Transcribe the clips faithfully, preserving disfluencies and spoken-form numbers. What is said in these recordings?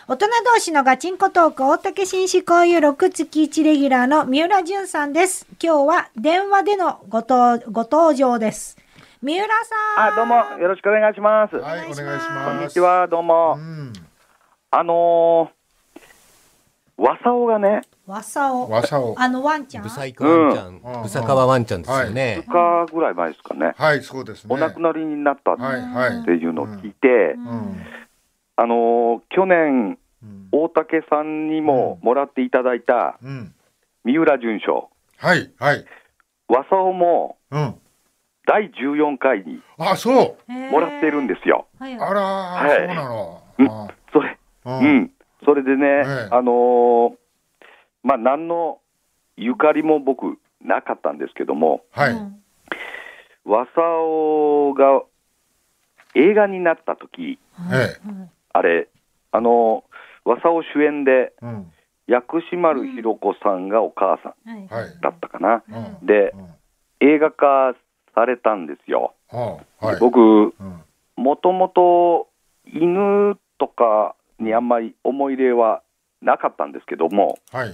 大人同士のガチンコトーク大竹紳士交友録月いちレギュラーの三浦淳さんです。今日は電話でのごとご登場です。三浦さん。 あ、どうもよろしくお願いします。 はい、お願いします。 こんにちは、どうも。うん、あのー、わさおがね。 わさお。 わさお。 あのワンちゃん。 ブサイクワンちゃん。うん、ブサカワワンちゃんですよね。 ふつかぐらい前ですかね。 はい、そうですね。 お亡くなりになったっていうのを聞いて、 うんうん、 あのー、去年、うん、大竹さんにももらっていただいた、うん、三浦淳賞。 はい、はい。 わさおも、うん、だいじゅうよんかいにあ、そうもらっているんですよ。 あら、はい、そうなの。 うん、それ、うんうん、それでね、ええ、あのー、まあ、何のゆかりも僕なかったんですけども、 はい、 わさおが映画になった時、 はい、 あれ、あのー、わさお主演で、うん、薬師丸ひろ子さんがお母さんだったかな、うん、で、うん、映画化されたんですよ。 はい、 僕、もともと犬とかにあんまり思い入れはなかったんですけども、 はい、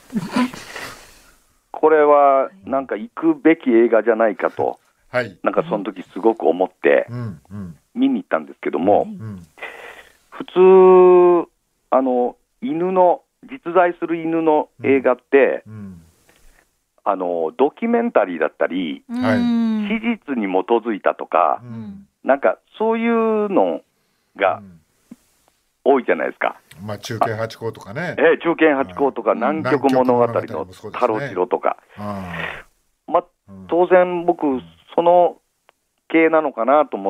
これはなんか行くべき映画じゃないかと、 はい、 なんかその時すごく思って見に行ったんですけども、うんうん、普通あの犬の実在する犬の映画って、うんうん、あのドキュメンタリーだったり、 はい、 史実に基づいたとか、うん、なんかそういうのが多いじゃないですか。 まあ、中堅八甲とかね、 えー、中堅八甲とか南極物語のタロチロとか、まあ、当然僕その系なのかなと思って、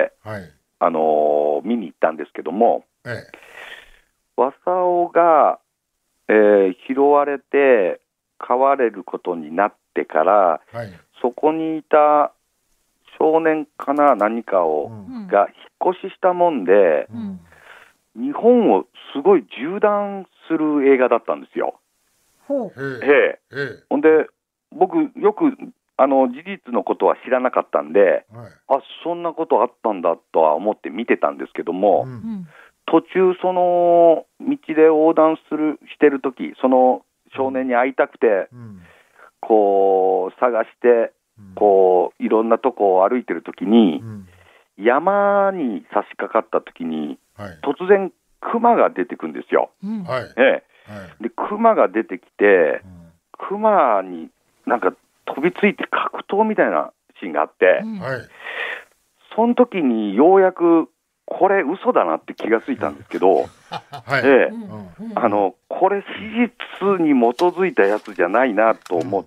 はい、 あのー、見に行ったんですけども、 ええ、わさおが、えー、拾われて飼われることになってから、 はい、 そこにいた少年かな何かを、うん、が引っ越ししたもんで、うん、日本をすごい縦断する映画だったんですよ。 ほう。 ええ。ほんで僕よくあの事実のことは知らなかったんで、はい、あ、そんなことあったんだとは思って見てたんですけども、うん、途中その道で横断するしてる時、その少年に会いたくて、うん、こう探してこういろんなとこを歩いてる時に、うん、山に差し掛かった時に、はい、突然クマが出てくるんですよ。 うん、はい、 ええ、はい、でクマが出てきて、うん、クマになんか飛びついて格闘みたいなシーンがあって、 うん、はい、 その時にようやくこれ嘘だなって気がついたんですけど、はい、ええ、うん、あのこれ史実に基づいたやつじゃないなと思って、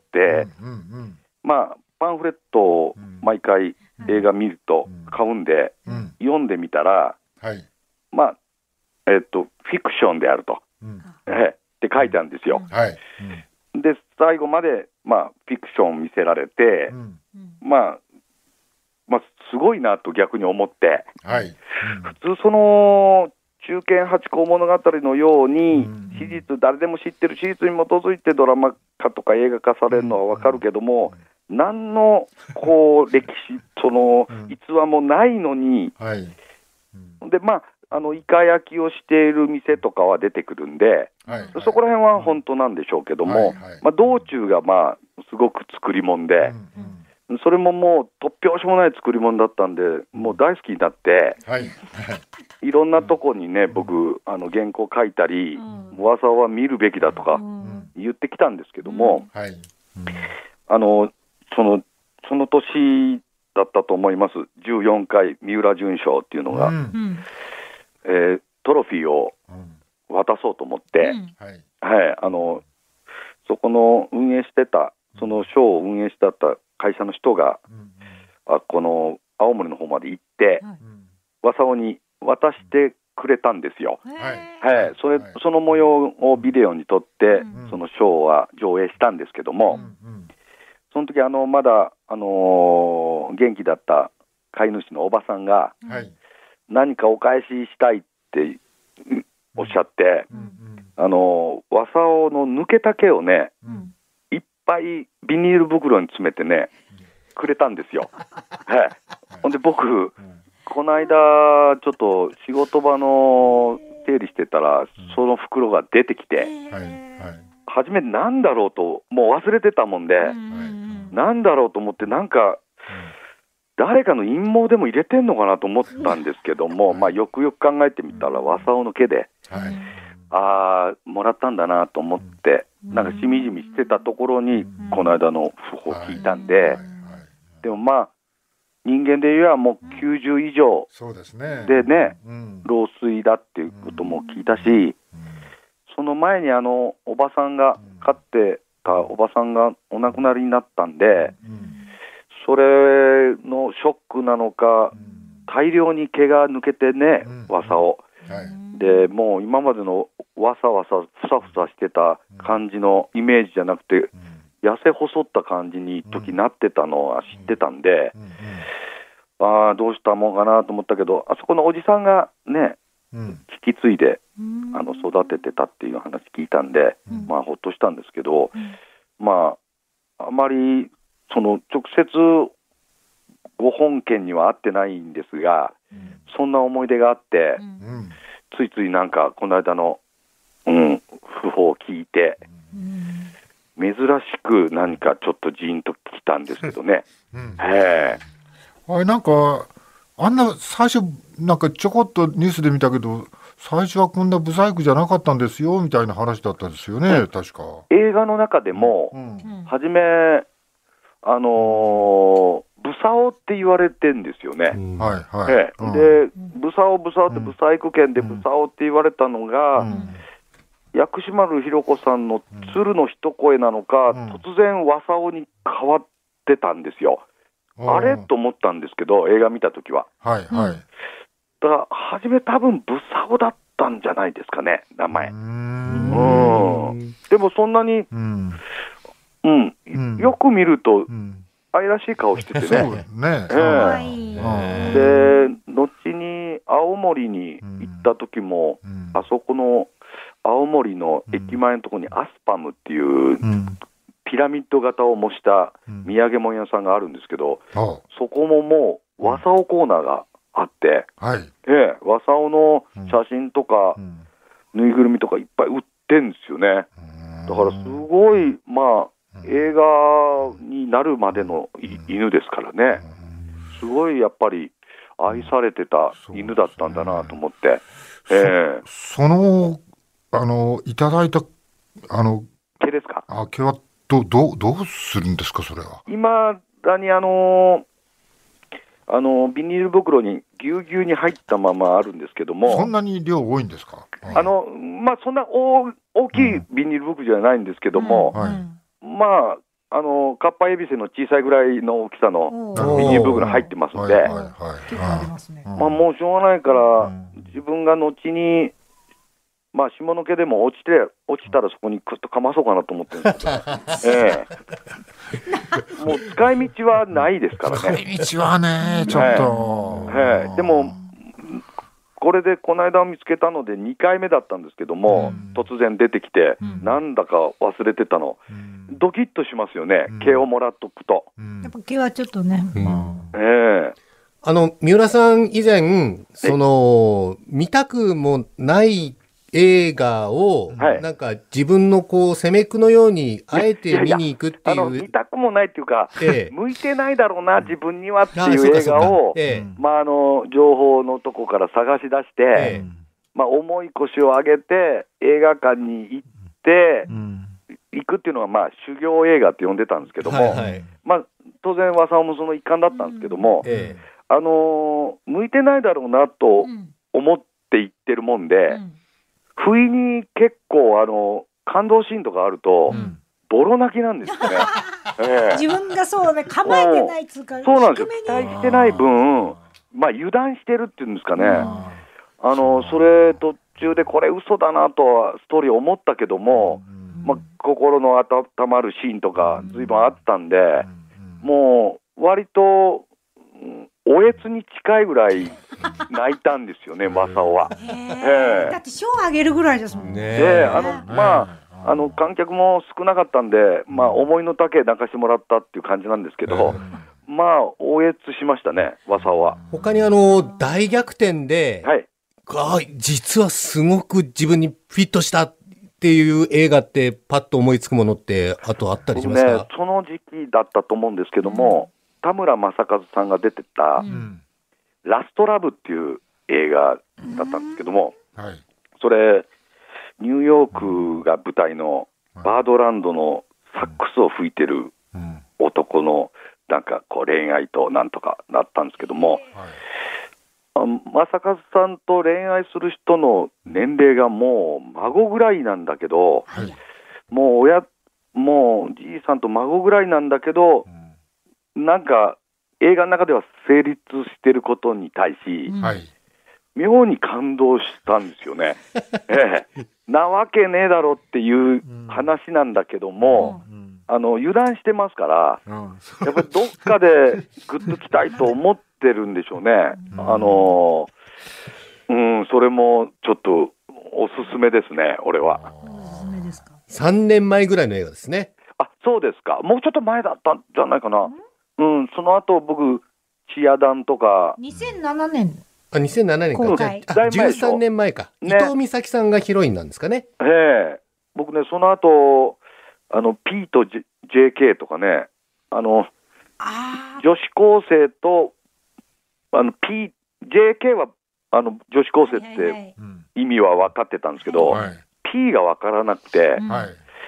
うんうんうん、 まあパンフレットを毎回映画見ると買うんで、うん、読んでみたら、 はい、 まあえっとフィクションであると、うん、ええ、って書いてあるんですよ。 はい、 うん、で最後まで、まあ、フィクション見せられて、うん、まあ、まあすごいなと逆に思って、 はい、うん、 普通その中堅八甲物語のように、うん、史実誰でも知ってる史実に基づいてドラマ化とか映画化されるのは分かるけども、うん、何のこう歴史その逸話もないのに、 はい、 うん、でまああのイカ焼きをしている店とかは出てくるんで、 はい、 そこら辺は本当なんでしょうけども、はいはい、まあ、道中がまあすごく作り物で、うんうん、それももう突拍子もない作り物だったんで、もう大好きになって、 はい、 いろんなとこにね、僕あの原稿書いたり、噂、うん、は見るべきだとか言ってきたんですけども、 うん、はい、うん、 あのそのその年だったと思います。じゅうよんかい三浦淳賞っていうのが、うん、えー、トロフィーを渡そうと思って、 うん、はい、 はい、あのそこの運営してたその賞を運営してた会社の人が、うん、あこの青森の方まで行って、わさおに渡してくれたんですよ。 はいはい、それ、はい、その模様をビデオに撮って、うん、その賞は上映したんですけども、うんうん、その時あのまだ、あのー、元気だった飼い主のおばさんが、 はい、 何かお返ししたいっておっしゃって、うんうん、あのわさおの抜けた毛をね、うん、いっぱいビニール袋に詰めてね、うん、くれたんですよ。はい、ほんで僕、うん、この間ちょっと仕事場の整理してたら、その袋が出てきて、はいはい、初めなんだろうともう忘れてたもんで、はい、なんだろうと思って、なんか誰かの陰謀でも入れてんのかなと思ったんですけども、はい、まあ、よくよく考えてみたらわさおの毛で、はい、ああもらったんだなと思って、なんかしみじみしてたところにこの間の訃報を聞いたんで、はいはい、でもまあ人間で言えばもうきゅうじゅう以上でね、うん、老衰だっていうことも聞いたし、うん、その前にあのおばさんが、飼ってたおばさんがお亡くなりになったんで、うん、それのショックなのか、大量に毛が抜けてね、わさを、はい、でもう今までのわさわさふさふさしてた感じのイメージじゃなくて、痩せ細った感じに一時なってたのは知ってたんで、うんうんうん、ああどうしたもんかなと思ったけど、あそこのおじさんがね、うん、引き継いで、うん、あの育ててたっていう話聞いたんで、うん、まあほっとしたんですけど、うん、まああまりその直接ご本件には会ってないんですが、うん、そんな思い出があって、うん、ついついなんかこの間の、うん、訃報を聞いて、うん珍しく何かちょっとジーンときたんですけどね、うん、へあれなんかあんな最初なんかちょこっとニュースで見たけど、最初はこんなブサイクじゃなかったんですよみたいな話だったんですよね、うん、確か映画の中でも、うん、初めあのー、ブサオって言われてんですよね、うんはいはいええうん、でブサオブサオってブサイク圏でブサオって言われたのが、うん薬師丸ひろ子さんの鶴の一声なのか、うん、突然わさおに変わってたんですよ、うん、あれと思ったんですけど映画見たときは、はいはい、だから初め多分ブサオだったんじゃないですかね名前。うーんうんでもそんなに、うんうんうん、よく見ると、うん、愛らしい顔しててねそうね、えー、で後に青森に行った時も、うん、あそこの青森の駅前のところにアスパムっていうピラミッド型を模した土産物屋さんがあるんですけど、うん、そこももうわさおコーナーがあって、はいええ、わさおの写真とか、うん、ぬいぐるみとかいっぱい売ってるんですよね。だからすごいまあ映画になるまでの犬ですからね、すごいやっぱり愛されてた犬だったんだなと思って、 そ, えー、そのあのいただいたあの毛ですか。 あ毛はどどどうするんですかそれは。 今だにあのあのビニール袋にぎゅうぎゅうに入ったままあるんですけども。 そんなに量多いんですか。 あのまあそんな大大きいビニール袋じゃないんですけども、うんはい、まああのカッパエビセの小さいぐらいの大きさのビニール袋入ってますので、まあもうしょうがないから、うん、自分が後にまあ下の毛でも落ちて落ちたらそこにクッとかまそうかなと思ってるんですけど、ええ、もう使い道はないですからね。 使い道はねちょっと、 ええ、でもこれでこの間見つけたのでにかいめだったんですけども、うん、突然出てきて、うん、なんだか忘れてたの、うん、ドキッとしますよね、うん、毛をもらっとくと、 うん、やっぱ毛はちょっとね、うんええ、あの三浦さん以前その見たくもない映画を、はい、なんか自分のこう攻めくのようにあえて見に行くっていう、いやいやあの見たくもないっていうか、ええ、向いてないだろうな自分にはっていう映画を、ええまあ、あの情報のとこから探し出して、ええまあ、重い腰を上げて映画館に行って、うん、行くっていうのは、まあ、修行映画って呼んでたんですけども、はいはいまあ、当然和さんもその一環だったんですけども、うんええあのー、向いてないだろうなと思って行ってるもんで、うん不意に結構あの感動シーンとかあると、うん、ボロ泣きなんですよね、 えー、自分がそうね構えてないつうかそうなんですよ期待してない分まあ油断してるっていうんですかねあのそれ途中でこれ嘘だなとはストーリー思ったけども、うんまあ、心の温まるシーンとか随分あったんで、うん、もう割とおえつに近いぐらい泣いたんですよねマサオは。 へーだって賞をあげるぐらいですもんね。 であのまああの観客も少なかったんで、まあ、思いの丈泣かしてもらったっていう感じなんですけど、まあおえつしましたねマサオは。 他にあの大逆転で、はい、 あ、実はすごく自分にフィットしたっていう映画ってパッと思いつくものってあとあったりしますか？ ね、その時期だったと思うんですけども、うん、田村正和さんが出てた、うん、ラストラブっていう映画だったんですけども、うん、はい、それニューヨークが舞台のバードランドのサックスを吹いてる男のなんかこう恋愛となんとかなったんですけども、はい、正和さんと恋愛する人の年齢がもう孫ぐらいなんだけど、はい、もう親もうじいさんと孫ぐらいなんだけど、うん、なんか映画の中では成立してることに対し、はい、妙に感動したんですよね、ええ、なわけねえだろっていう話なんだけども、うんうん、あの油断してますから、うん、やっぱりどっかでグッときたいと思ってるんでしょうね、うん、あのうん、それもちょっとおすすめですね、俺は。おすすめですか？さんねんまえぐらいの映画ですね。 あ、そうですか。もうちょっと前だったんじゃないかな。うん、うん、その後僕チアダンとかにせんななねん、 あ、にせんななねんか、じゃあじゅうさんねんまえか、ね、伊藤美咲さんがヒロインなんですかね。 ええ、僕ね、その後あの P と J- ジェーケー とかね、あのあ女子高生とあの P、ジェーケー はあの女子高生って意味は分かってたんですけど、はいはい、P が分からなくて、はい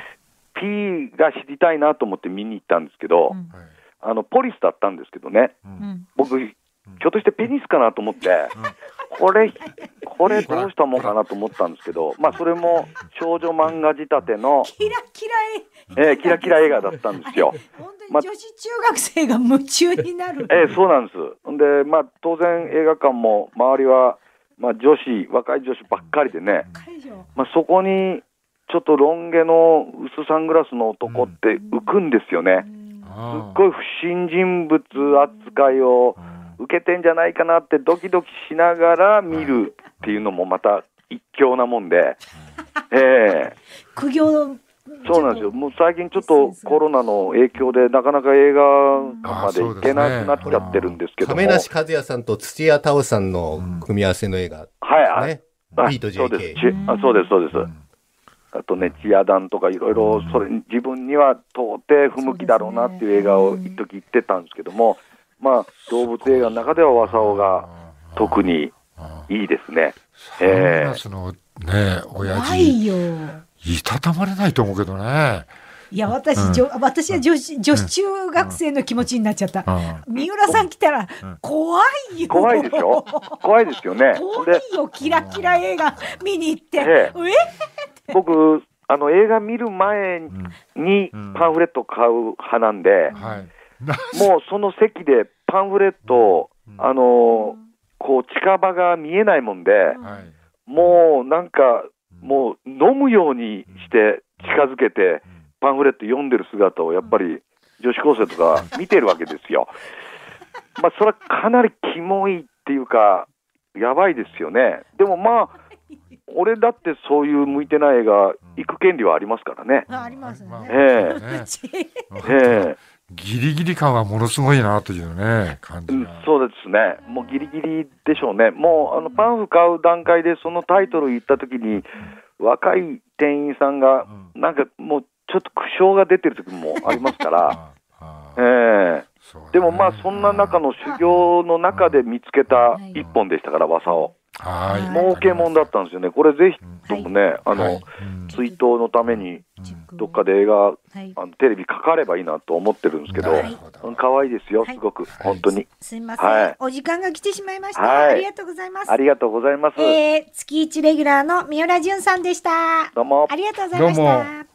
、P が知りたいなと思って見に行ったんですけど、うん、あのポリスだったんですけどね、うん、僕ひょっとしてペニスかなと思って、うん、これこれどうしたもんかなと思ったんですけど、まあそれも少女漫画仕立てのキラキラ、えー、キラキラ映画だったんですよ。 本当に女子中学生が夢中になる、 まえー、そうなんです。で、まあ当然映画館も周りは、まあ、女子若い女子ばっかりでね、まあ、そこにちょっとロン毛の薄サングラスの男って浮くんですよね、うん、すっごい不審人物扱いを受けてんじゃないかなってドキドキしながら見るっていうのもまた一興なもんで、えー、 苦行。 そうなんですよ。もう最近ちょっとコロナの影響でなかなか映画館まで行けなくなっちゃってるんですけども、 亀梨和也さんと土屋太鳳さんの組み合わせの映画、うん、はい、P と ジェーケー、 あ、そうですそうです、うん、あとねチアダンとかいろいろそれ自分には到底不向きだろうなっていう映画を一時言ってたんですけども、まあ動物映画の中では和竿が特にいいですね。 えー、サングラスのね親父いよいたたまれないと思うけどね。 いや 私,、うん、私は女子、女子中学生の気持ちになっちゃった、うん、三浦さん来たら怖いよ。 怖いでしょ。怖いですよね。 怖いよ。キラキラ映画見に行って、えええ僕あの映画見る前にパンフレット買う派なんで、うんはい、もうその席でパンフレットを、うん、あのこう近場が見えないもんで、うん、もうなんかもう飲むようにして近づけてパンフレット読んでる姿をやっぱり女子高生とか見てるわけですよ。まあそれはかなりキモいっていうかやばいですよね。でもまあ俺だってそういう向いてない映画行く権利はありますからね。 ありますね。 ええええギリギリ感はものすごいなというね感じが、うん、 そうですね。もうギリギリでしょうね。もうあのパンフ買う段階でそのタイトル言った時に若い店員さんがなんかもうちょっと苦笑が出てる時もありますからええでもまあそんな中の修行の中で見つけた一本でしたから和竿。はい、儲けもんだったんですよね。これぜひともね、はい、あの、はい、追悼のためにどっかで映画、はい、あのテレビかかればいいなと思ってるんですけど、はい、可愛いですよ、すごく、はい、本当に。 すみません、はい、お時間が来てしまいました、はい、ありがとうございます。 ありがとうございます。 えー、月一レギュラーの三浦淳さんでした。 どうもありがとうございました。